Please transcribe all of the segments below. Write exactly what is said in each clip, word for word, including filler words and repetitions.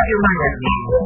Radio Magazine.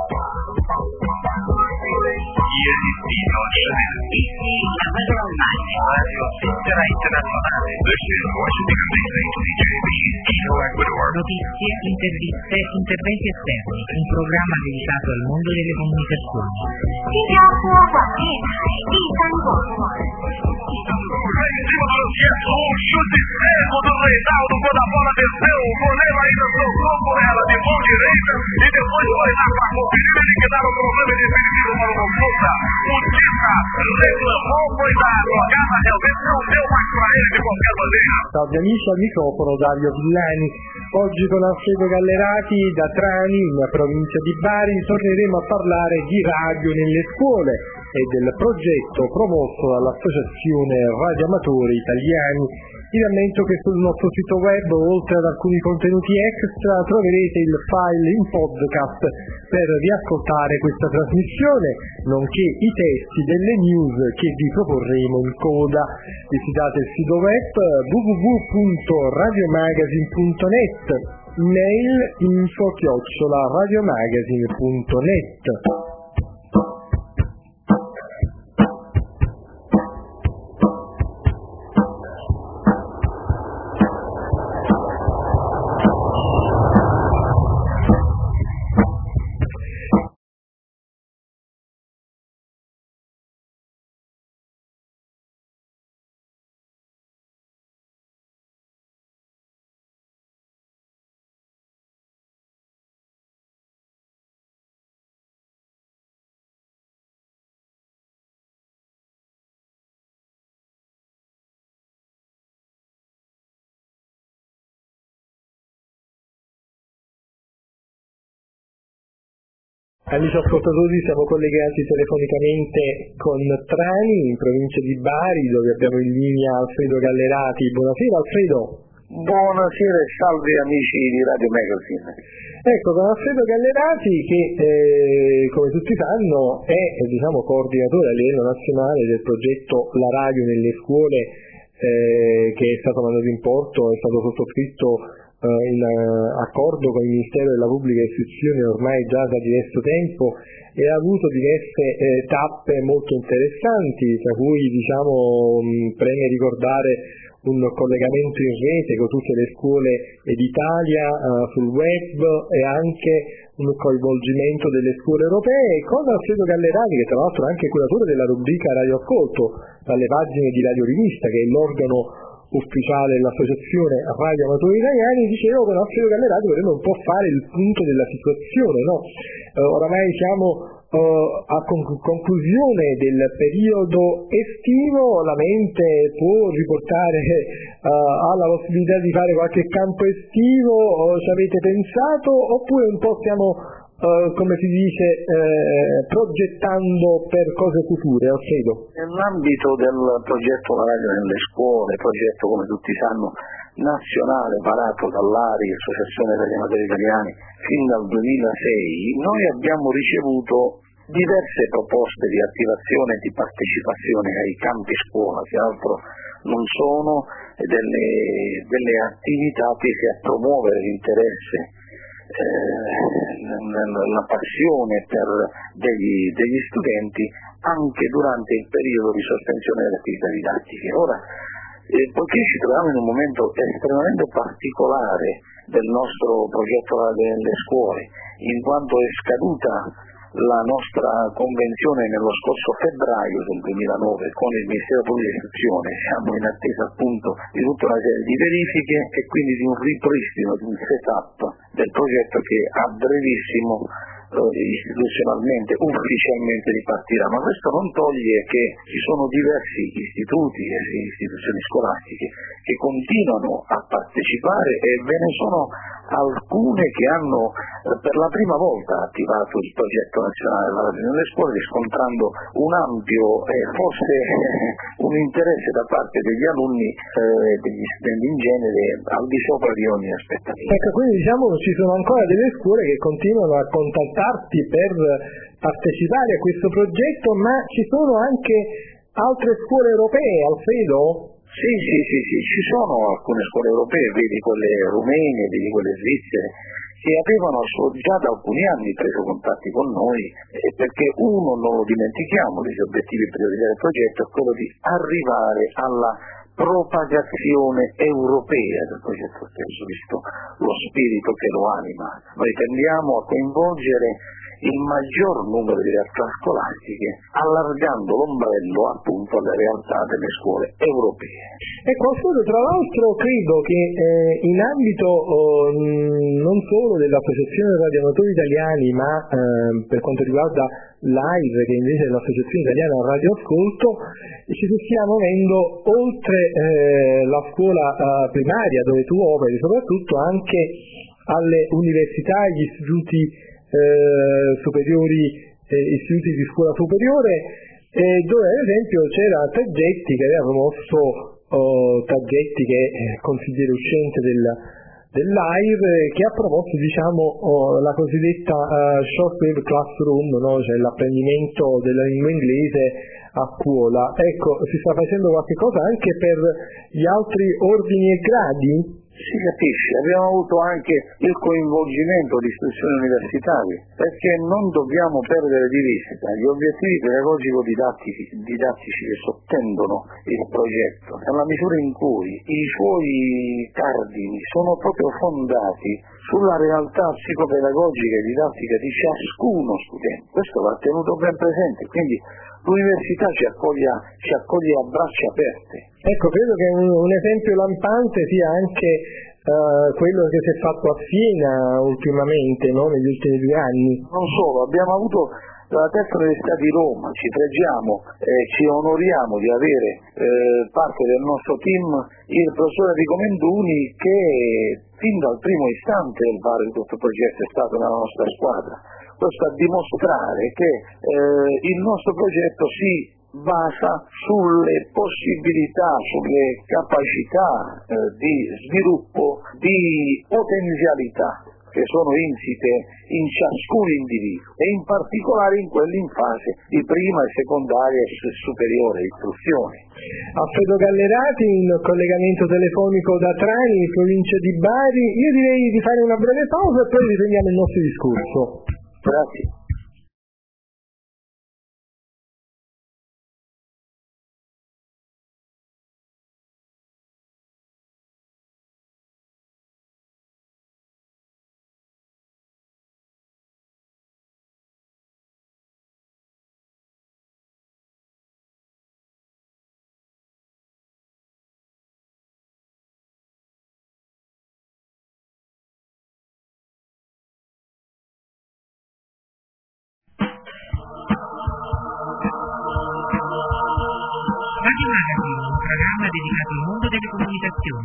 Il destino divertissimi la radio online, radio svizzera internazionale, listen Washington D C, D J, Quito, Ecuador. Notizie, interviste, interventi esterni, un programma dedicato al mondo delle comunicazioni. 新加坡广电台第三广播。 Em cima do Luciano, um chute seco do Reinaldo, quando a bola desceu, o goleiro ainda soltou com ela de mão direita e depois foi lá para conferir, ele que dava o problema definitivo para o Confusa. O Tita reclamou, foi da jogada, realmente não deu mais para ele de qualquer maneira. Salve amici, al microfono Dario Villani. Oggi con Alfredo Gallerati da Trani, in provincia di Bari, torneremo a parlare di radio nelle scuole e del progetto promosso dall'Associazione Radioamatori Italiani. Vi rammento che sul nostro sito web, oltre ad alcuni contenuti extra, troverete il file in podcast per riascoltare questa trasmissione, nonché i testi delle news che vi proporremo in coda. Visitate il sito web w w w punto radiomagazine punto net, mail info chiocciola radiomagazine punto net. Amici ascoltatori, siamo collegati telefonicamente con Trani, in provincia di Bari, dove abbiamo in linea Alfredo Gallerati. Buonasera Alfredo. Buonasera e salve amici di Radio Magazine. Ecco, con Alfredo Gallerati che, eh, come tutti sanno, è diciamo, coordinatore a livello nazionale del progetto La Radio nelle scuole, eh, che è stato mandato in porto, è stato sottoscritto in accordo con il Ministero della Pubblica Istruzione ormai già da diverso tempo e ha avuto diverse eh, tappe molto interessanti, tra cui diciamo mh, preme ricordare un collegamento in rete con tutte le scuole d'Italia uh, sul web e anche un coinvolgimento delle scuole europee. Con Alfredo Gallerati, che tra l'altro è anche curatore della rubrica Radio Ascolto dalle pagine di Radio Rivista, che è l'organo ufficiale dell'Associazione Radioamatori Italiani, dicevo con Alfredo Gallerati vorremmo un po' fare il punto della situazione, no? Eh, oramai siamo eh, a conc- conclusione del periodo estivo, la mente può riportare eh, alla possibilità di fare qualche campo estivo, o ci avete pensato, oppure un po' stiamo Uh, come si dice, eh, progettando per cose future, Alfredo? Nell'ambito del progetto La Radio nelle scuole, progetto come tutti sanno nazionale varato dall'A R I, Associazione Radioamatori Italiani, fin dal duemilasei, noi abbiamo ricevuto diverse proposte di attivazione e di partecipazione ai campi scuola, che altro non sono delle, delle attività tese a promuovere l'interesse, Eh, la passione per degli, degli studenti anche durante il periodo di sospensione delle attività didattiche. Ora, eh, poiché ci troviamo in un momento estremamente particolare del nostro progetto delle scuole, in quanto è scaduta la nostra convenzione nello scorso febbraio del duemilanove con il Ministero della Pubblica Istruzione, siamo in attesa appunto di tutta una serie di verifiche e quindi di un ripristino, di un setup del progetto che a brevissimo istituzionalmente, ufficialmente ripartirà, ma questo non toglie che ci sono diversi istituti e istituzioni scolastiche che continuano a partecipare e ve ne sono alcune che hanno per la prima volta attivato il progetto nazionale della radio nelle scuole, riscontrando un ampio e forse un interesse da parte degli alunni e eh, degli studenti in genere al di sopra di ogni aspettativa. Ecco, quindi diciamo ci sono ancora delle scuole che continuano a contattarti per partecipare a questo progetto, ma ci sono anche altre scuole europee, Alfredo? Sì, sì, sì, sì, ci sono alcune scuole europee, vedi quelle rumene, vedi quelle svizzere, che avevano già da alcuni anni preso contatti con noi, eh, perché uno, non lo dimentichiamo, degli obiettivi prioritari del progetto è quello di arrivare alla propagazione europea del progetto stesso, visto lo spirito che lo anima. Noi tendiamo a coinvolgere il maggior numero di realtà scolastiche, allargando l'ombrello appunto alle realtà delle scuole europee. Ecco, Alfredo, tra l'altro credo che eh, in ambito oh, non solo dell'Associazione Radioamatori Italiani, ma eh, per quanto riguarda l'AIR, che invece è l'Associazione Italiana Radioascolto, ci stiamo muovendo oltre eh, la scuola eh, primaria dove tu operi, soprattutto anche alle università, agli istituti Eh, superiori, eh, istituti di scuola superiore, eh, dove ad esempio c'era Taggetti che aveva promosso oh, Taggetti che è consigliere uscente del, dell'AIR, che ha promosso diciamo oh, la cosiddetta uh, shortwave classroom, no? Cioè l'apprendimento della lingua inglese a scuola. Ecco, si sta facendo qualche cosa anche per gli altri ordini e gradi? Si capisce, abbiamo avuto anche il coinvolgimento di istituzioni universitarie, perché non dobbiamo perdere di vista gli obiettivi pedagogico-didattici didattici che sottendono il progetto, nella misura in cui i suoi cardini sono proprio fondati sulla realtà psicopedagogica e didattica di ciascuno studente. Questo va tenuto ben presente, quindi l'università ci accoglie, ci accoglie a braccia aperte. Ecco, credo che un, un esempio lampante sia anche uh, quello che si è fatto a Siena ultimamente, no? Negli ultimi due anni. Non solo, abbiamo avuto la terza università di Roma, ci pregiamo e eh, ci onoriamo di avere eh, parte del nostro team il professore Enrico Menduni, che fin dal primo istante del varo di questo progetto è stato nella nostra squadra. Questo a dimostrare che eh, il nostro progetto si basa sulle possibilità, sulle capacità eh, di sviluppo, di potenzialità che sono insite in ciascun individuo e in particolare in quelli in fase di prima e secondaria e superiore istruzione. Alfredo Gallerati in collegamento telefonico da Trani, in provincia di Bari. Io direi di fare una breve pausa e poi riprendiamo il nostro discorso. Grazie. Radio Magazine, un programma dedicato al mondo delle comunicazioni.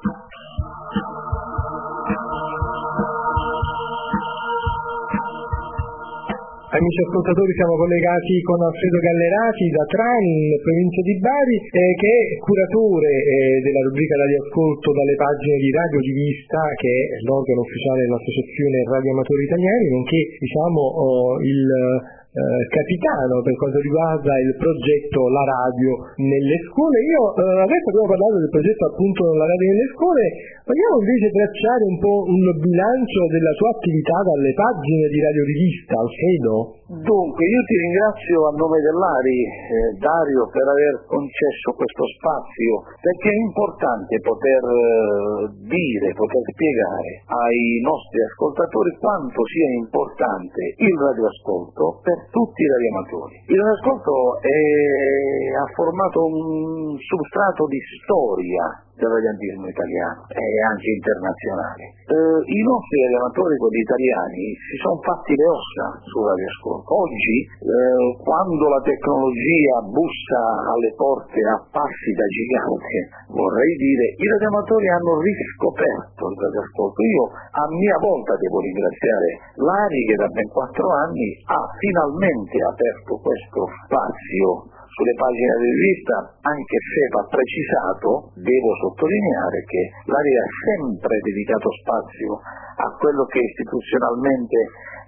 Amici ascoltatori, siamo collegati con Alfredo Gallerati da Trani, in provincia di Bari, eh, che è curatore eh, della rubrica Radioascolto dalle pagine di Radio Rivista, che è l'organo ufficiale dell'Associazione Radioamatori Italiani, nonché diciamo oh, il Eh, capitano per quanto riguarda il progetto La Radio nelle scuole. Io eh, adesso abbiamo parlato del progetto appunto La Radio nelle scuole, vogliamo invece tracciare un po' un bilancio della tua attività dalle pagine di Radio Rivista, Alfredo? Dunque, io ti ringrazio a nome dell'Ari, eh, Dario, per aver concesso questo spazio, perché è importante poter eh, dire, poter spiegare ai nostri ascoltatori quanto sia importante il radioascolto per tutti i radioamatori. Il radioascolto è, ha formato un substrato di storia del radioantismo italiano e anche internazionale. Eh, I nostri radioamatori, quelli italiani, si sono fatti le ossa sul radioascolto. Oggi, eh, quando la tecnologia bussa alle porte a passi da gigante, vorrei dire, i radioamatori hanno riscoperto il radioascolto. Io a mia volta devo ringraziare l'Ari, che da ben quattro anni ha finalmente aperto questo spazio sulle pagine di rivista, anche se va precisato, devo sottolineare che l'Ari ha sempre dedicato spazio a quello che istituzionalmente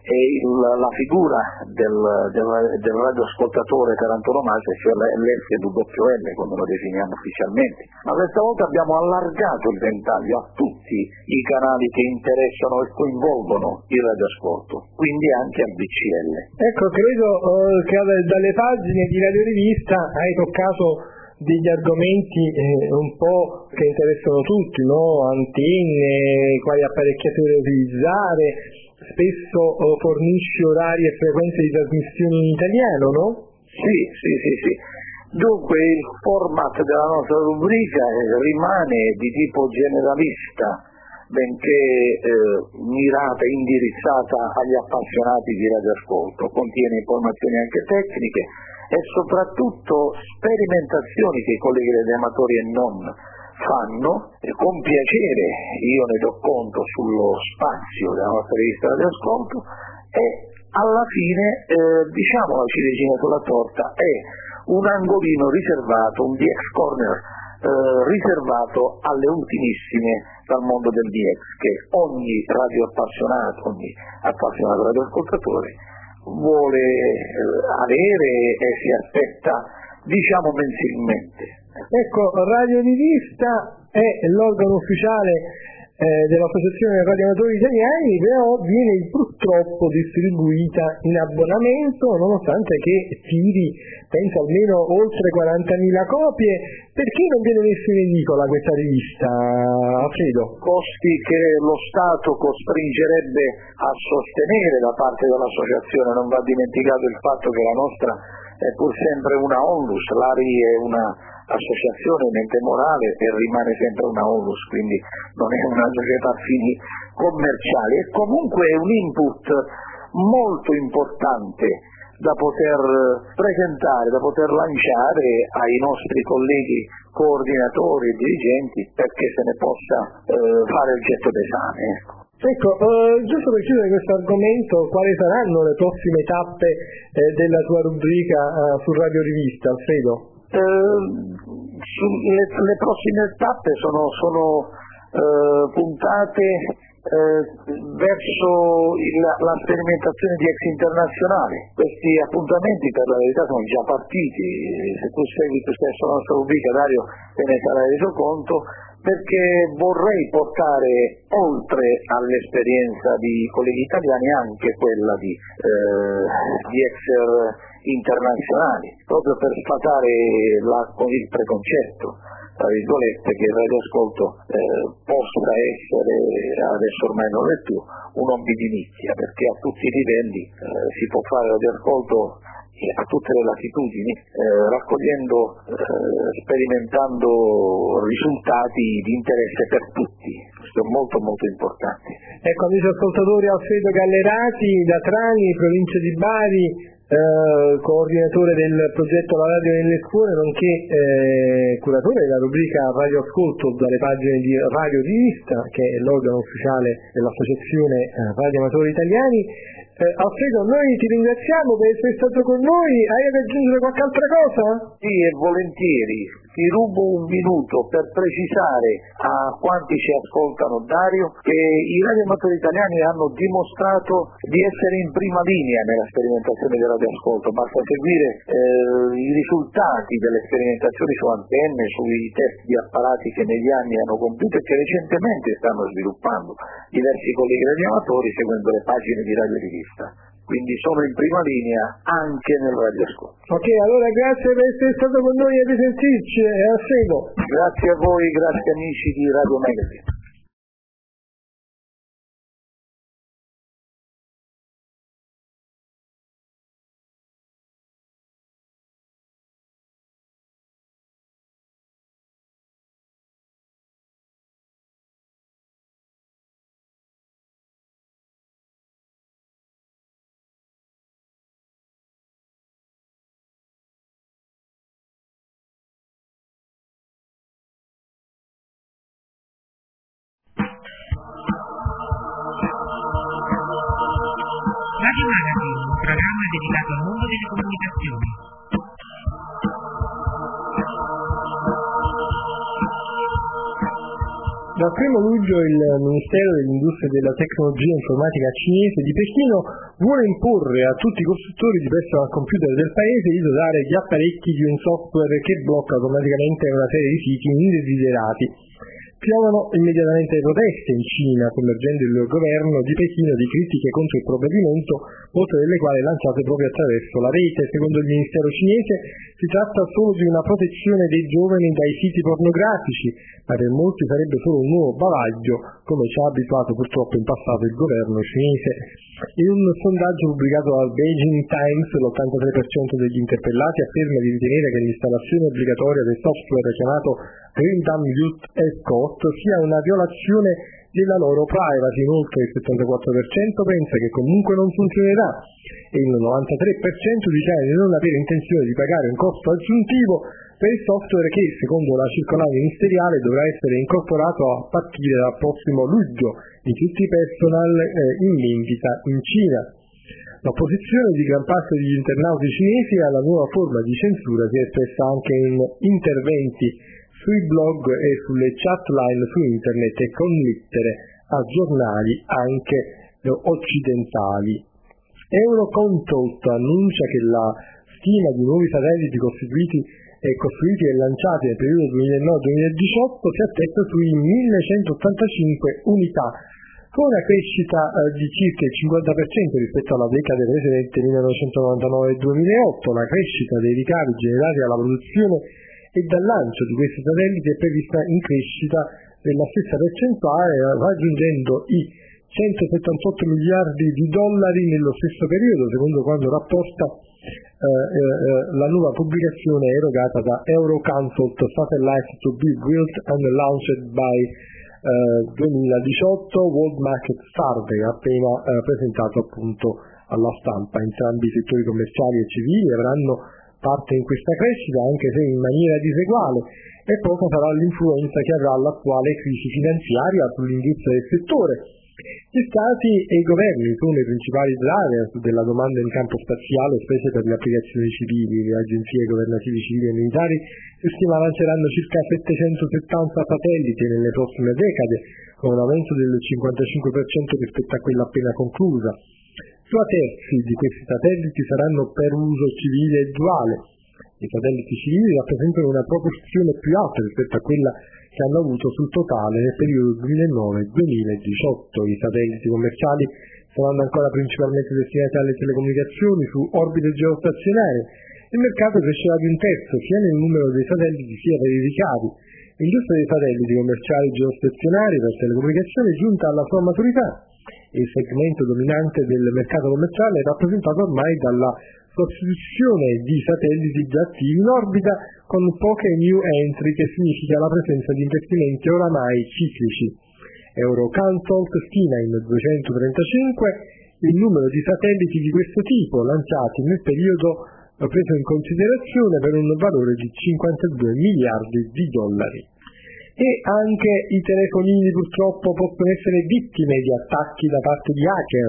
e il, la figura del, del, del radioascoltatore per antonomasia, cioè l'F W L, come lo definiamo ufficialmente. Ma questa volta abbiamo allargato il ventaglio a tutti i canali che interessano e coinvolgono il radioascolto, quindi anche al B C L. Ecco, credo eh, che dalle pagine di Radio Rivista hai toccato degli argomenti eh, un po' che interessano tutti, no? Antenne, quali apparecchiature utilizzare, spesso oh, fornisci orari e frequenze di trasmissioni in italiano, no? Sì, sì, sì, sì. Dunque il format della nostra rubrica rimane di tipo generalista, benché eh, mirata e indirizzata agli appassionati di radioascolto, contiene informazioni anche tecniche e soprattutto sperimentazioni che i colleghi radioamatori e non fanno, e con piacere io ne do conto sullo spazio della nostra rivista radioascolto, e alla fine eh, diciamo la ciliegina sulla torta è un angolino riservato, un D X corner eh, riservato alle ultimissime dal mondo del D X, che ogni radioappassionato, ogni appassionato radioascoltatore vuole eh, avere e si aspetta, diciamo, mensilmente. Ecco, Radio Rivista è l'organo ufficiale eh, dell'Associazione dei Radioamatori Italiani, però viene purtroppo distribuita in abbonamento, nonostante che tiri, penso, almeno oltre quarantamila copie. Perché non viene messa in edicola questa rivista, Alfredo? Costi che lo Stato costringerebbe a sostenere da parte dell'associazione. Non va dimenticato il fatto che la nostra è pur sempre una onlus, l'A R I è una associazione, un ente morale, e rimane sempre una onlus, quindi non è una società a fini commerciali, e comunque è un input molto importante da poter presentare, da poter lanciare ai nostri colleghi coordinatori e dirigenti, perché se ne possa eh, fare il getto d'esame. Ecco. Ecco, eh, giusto per chiudere questo argomento, quali saranno le prossime tappe eh, della tua rubrica eh, su Radio Rivista, Alfredo? Eh, su, le, le prossime tappe sono, sono eh, puntate eh, verso il, la sperimentazione di ex internazionale. Questi appuntamenti per la verità sono già partiti, se tu segui tu stesso la nostra rubrica, Dario, te ne sarai reso conto, perché vorrei portare oltre all'esperienza di colleghi italiani anche quella di, eh, di ex internazionali, proprio per sfatare la, il preconcetto, tra virgolette, che il radioascolto eh, possa essere, adesso ormai non è più, un hobby di nicchia, perché a tutti i livelli eh, si può fare radioascolto a tutte le latitudini, eh, raccogliendo, eh, sperimentando risultati di interesse per tutti. Questo è molto molto importante. Ecco, amici ascoltatori, Alfredo Gallerati da Trani, provincia di Bari, eh, coordinatore del progetto La Radio nelle scuole, nonché eh, curatore della rubrica Radio Ascolto dalle pagine di Radio Rivista, che è l'organo ufficiale dell'Associazione eh, Radioamatori Italiani. Eh, Alfredo, noi ti ringraziamo per essere stato con noi. Hai da aggiungere qualche altra cosa? Sì, e volentieri. Ti rubo un minuto per precisare a quanti ci ascoltano, Dario, che i radioamatori italiani hanno dimostrato di essere in prima linea nella sperimentazione del radioascolto. Basta seguire eh, i risultati delle sperimentazioni su antenne, sui test di apparati che negli anni hanno compiuto e che recentemente stanno sviluppando diversi colleghi radioamatori seguendo le pagine di Radio Rivista. Quindi sono in prima linea anche nel radioascolto. Ok, allora grazie per essere stato con noi e risentirci, e a seguito. Grazie a voi, grazie amici di Radio Magazine. Radio Magazine, un programma dedicato al mondo delle comunicazioni. dal primo luglio il Ministero dell'Industria e della Tecnologia Informatica cinese di Pechino vuole imporre a tutti i costruttori di personal computer del paese di dotare gli apparecchi di un software che blocca automaticamente una serie di siti indesiderati. Piovono immediatamente le proteste in Cina, sommergendo il governo di Pechino di critiche contro il provvedimento, molte delle quali lanciate proprio attraverso la rete. Secondo il Ministero cinese si tratta solo di una protezione dei giovani dai siti pornografici, ma per molti sarebbe solo un nuovo bavaglio, come ci ha abituato purtroppo in passato il governo cinese. In un sondaggio pubblicato dal Beijing Times, l'ottantatré per cento degli interpellati afferma di ritenere che l'installazione obbligatoria del software chiamato Grindam Youth Escort sia una violazione della loro privacy. Inoltre il settantaquattro per cento pensa che comunque non funzionerà e il novantatré per cento dichiara di non avere intenzione di pagare un costo aggiuntivo per il software che, secondo la circolare ministeriale, dovrà essere incorporato a partire dal prossimo luglio di tutti i personal eh, in vendita in Cina. L'opposizione di gran parte degli internauti cinesi alla nuova forma di censura si è espressa anche in interventi sui blog e sulle chatline su internet e con lettere a giornali anche occidentali. Euroconsult annuncia che la stima di nuovi satelliti costituiti e costruiti e lanciati nel periodo duemilanove duemiladiciotto si attesta sui millecentottantacinque unità, con una crescita eh, di circa il cinquanta per cento rispetto alla decade precedente millenovecentonovantanove duemilaotto. La crescita dei ricavi generati dalla produzione e dal lancio di questi satelliti è prevista in crescita della stessa percentuale, raggiungendo i centosettantotto miliardi di dollari nello stesso periodo, secondo quanto rapporta eh, eh, la nuova pubblicazione erogata da Euroconsult Satellite to be Built and Launched by eh, duemiladiciotto World Market Survey, appena eh, presentato appunto alla stampa. Entrambi i settori commerciali e civili avranno parte in questa crescita, anche se in maniera diseguale, e poca sarà l'influenza che avrà l'attuale crisi finanziaria sull'industria del settore. Gli Stati e i governi sono i principali driver della domanda in campo spaziale, specie per le applicazioni civili. Le agenzie governative civili e militari si stima lanceranno circa settecentosettanta satelliti nelle prossime decade, con un aumento del cinquantacinque per cento rispetto a quella appena conclusa. Due terzi di questi satelliti saranno per uso civile e duale. I satelliti civili rappresentano una proporzione più alta rispetto a quella che hanno avuto sul totale nel periodo duemilanove duemiladiciotto. I satelliti commerciali saranno ancora principalmente destinati alle telecomunicazioni su orbite geostazionarie. Il mercato crescerà di un terzo sia nel numero dei satelliti sia per i ricavi. L'industria dei satelliti commerciali geostazionari per telecomunicazioni è giunta alla sua maturità. Il segmento dominante del mercato commerciale è rappresentato ormai dalla sostituzione di satelliti già attivi in orbita con poche new entry, che significa la presenza di investimenti oramai ciclici. Euroconsult stima in duecentotrentacinque il numero di satelliti di questo tipo lanciati nel periodo preso in considerazione per un valore di cinquantadue miliardi di dollari. E anche i telefonini purtroppo possono essere vittime di attacchi da parte di hacker.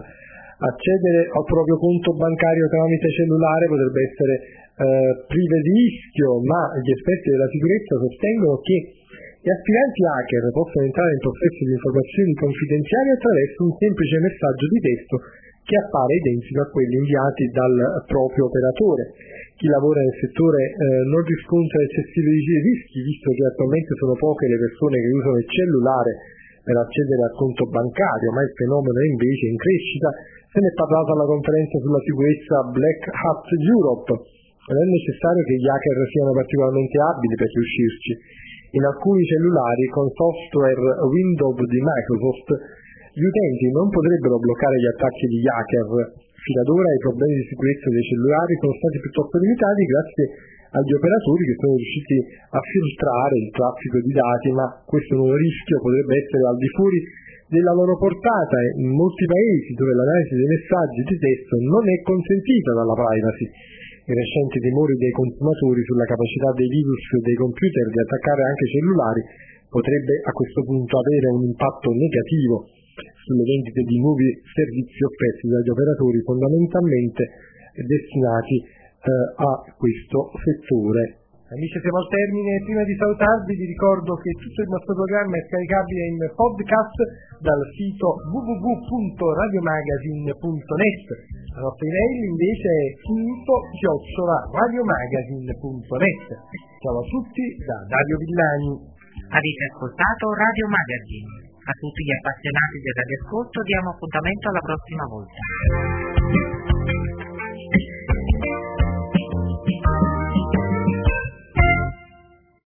Accedere al proprio conto bancario tramite cellulare potrebbe essere eh, prive di rischio, ma gli esperti della sicurezza sostengono che gli aspiranti hacker possono entrare in possesso di informazioni confidenziali attraverso un semplice messaggio di testo che appare identico a quelli inviati dal proprio operatore. Chi lavora nel settore eh, non riscontra eccessivi rischi, visto che attualmente sono poche le persone che usano il cellulare per accedere al conto bancario, ma il fenomeno è invece in crescita. Se ne è parlato alla conferenza sulla sicurezza Black Hat Europe. Non è necessario che gli hacker siano particolarmente abili per riuscirci. In alcuni cellulari con software Windows di Microsoft gli utenti non potrebbero bloccare gli attacchi di hacker. Fino ad ora i problemi di sicurezza dei cellulari sono stati piuttosto limitati grazie agli operatori che sono riusciti a filtrare il traffico di dati, ma questo nuovo rischio potrebbe essere al di fuori della loro portata in molti paesi dove l'analisi dei messaggi di testo non è consentita dalla privacy. I recenti timori dei consumatori sulla capacità dei virus dei computer di attaccare anche i cellulari potrebbe a questo punto avere un impatto negativo sulle vendite di nuovi servizi offerti dagli operatori fondamentalmente destinati eh, a questo settore Amici, siamo al termine. Prima di salutarvi vi ricordo che tutto il nostro programma è scaricabile in podcast dal sito w w w punto radiomagazine punto net. La nostra email invece è info chiocciola radiomagazine punto net. Ciao a tutti da Dario Villani. Avete ascoltato Radio Magazine. A tutti gli appassionati del radioascolto diamo appuntamento alla prossima volta.